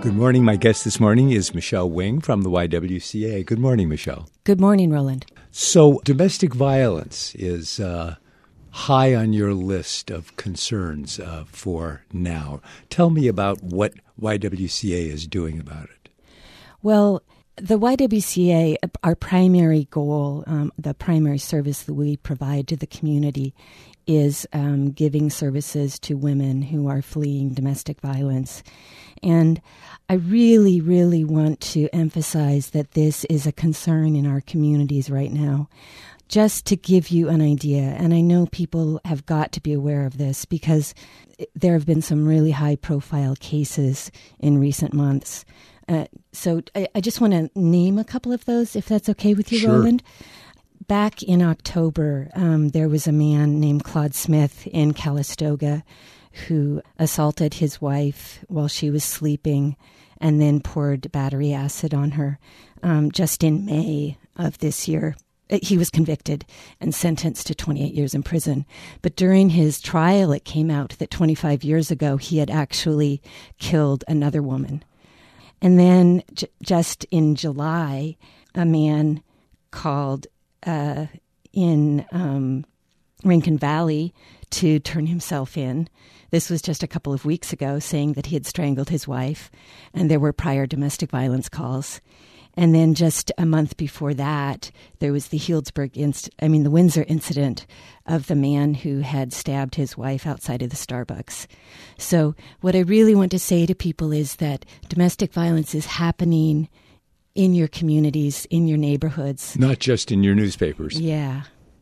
Good morning. My guest this morning is Michelle Wing from the YWCA. Good morning, Michelle. Good morning, Roland. So domestic violence is high on your list of concerns for now. Tell me about what YWCA is doing about it. Well, the YWCA, our primary goal, the primary service that we provide to the community is giving services to women who are fleeing domestic violence. And I really, really want to emphasize that this is a concern in our communities right now. Just to give you an idea, and I know people have got to be aware of this because there have been some really high-profile cases in recent months. So I just want to name a couple of those, if that's okay with you, Sure. Roland. Back in October, there was a man named Claude Smith in Calistoga who assaulted his wife while she was sleeping and then poured battery acid on her. Just in May of this year, he was convicted and sentenced to 28 years in prison. But during his trial, it came out that 25 years ago, he had actually killed another woman. And then just in July, a man called in Rincon Valley to turn himself in. This was just a couple of weeks ago, saying that he had strangled his wife, and there were prior domestic violence calls. And then just a month before that, there was the the Windsor incident of the man who had stabbed his wife outside of the Starbucks. So what I really want to say to people is that domestic violence is happening in your communities, in your neighborhoods. Not just in your newspapers. Yeah.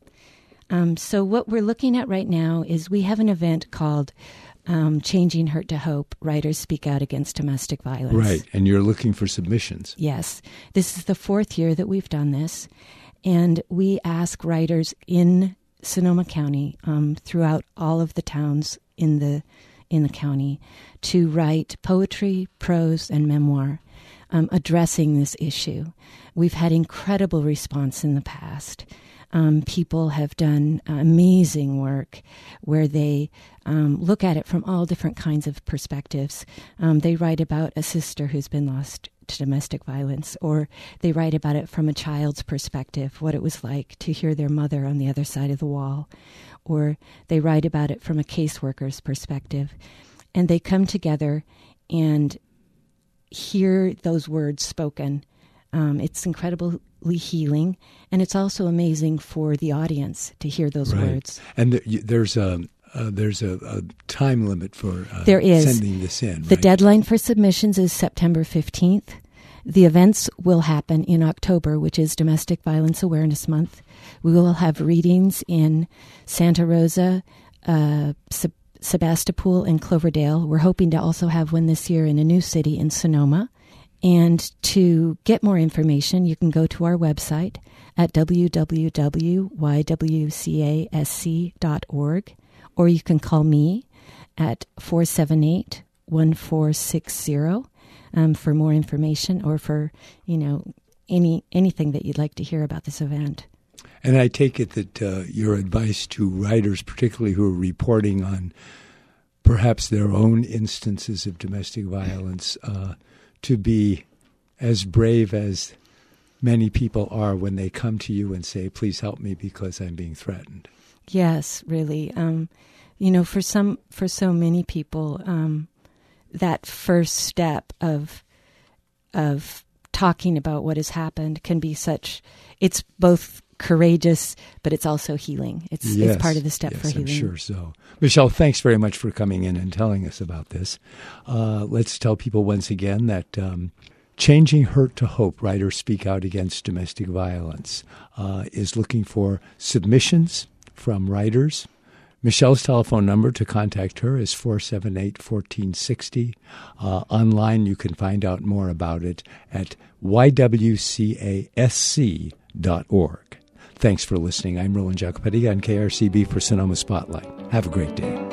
So what we're looking at right now is we have an event called Changing Hurt to Hope, Writers Speak Out Against Domestic Violence. Right, and you're looking for submissions. Yes. This is the fourth year that we've done this, and we ask writers in Sonoma County, throughout all of the towns in the county, to write poetry, prose, and memoir addressing this issue. We've had incredible response in the past. People have done amazing work where they look at it from all different kinds of perspectives. They write about a sister who's been lost to domestic violence, or they write about it from a child's perspective, what it was like to hear their mother on the other side of the wall, or they write about it from a caseworker's perspective. And they come together and hear those words spoken. It's incredibly healing, and it's also amazing for the audience to hear those words. And there's a time limit for sending this in. The deadline for submissions is September 15th. The events will happen in October, which is Domestic Violence Awareness Month. We will have readings in Santa Rosa, Sebastopol, and Cloverdale. We're hoping to also have one this year in a new city in Sonoma. And to get more information, you can go to our website at www.ywcasc.org, or you can call me at 478-1460 for more information, or for anything that you'd like to hear about this event. And I take it that your advice to writers, particularly who are reporting on perhaps their own instances of domestic violence, to be as brave as many people are when they come to you and say, please help me because I'm being threatened. Yes, really. For so many people, that first step of talking about what has happened can be it's both courageous, but it's also healing. It's part of the step for healing. I'm sure so. Michelle, thanks very much for coming in and telling us about this. Let's tell people once again that Changing Hurt to Hope, Writers Speak Out Against Domestic Violence, is looking for submissions from writers. Michelle's telephone number to contact her is 478-1460. Online, you can find out more about it at ywcasc.org. Thanks for listening. I'm Roland Jacopetti on KRCB for Sonoma Spotlight. Have a great day.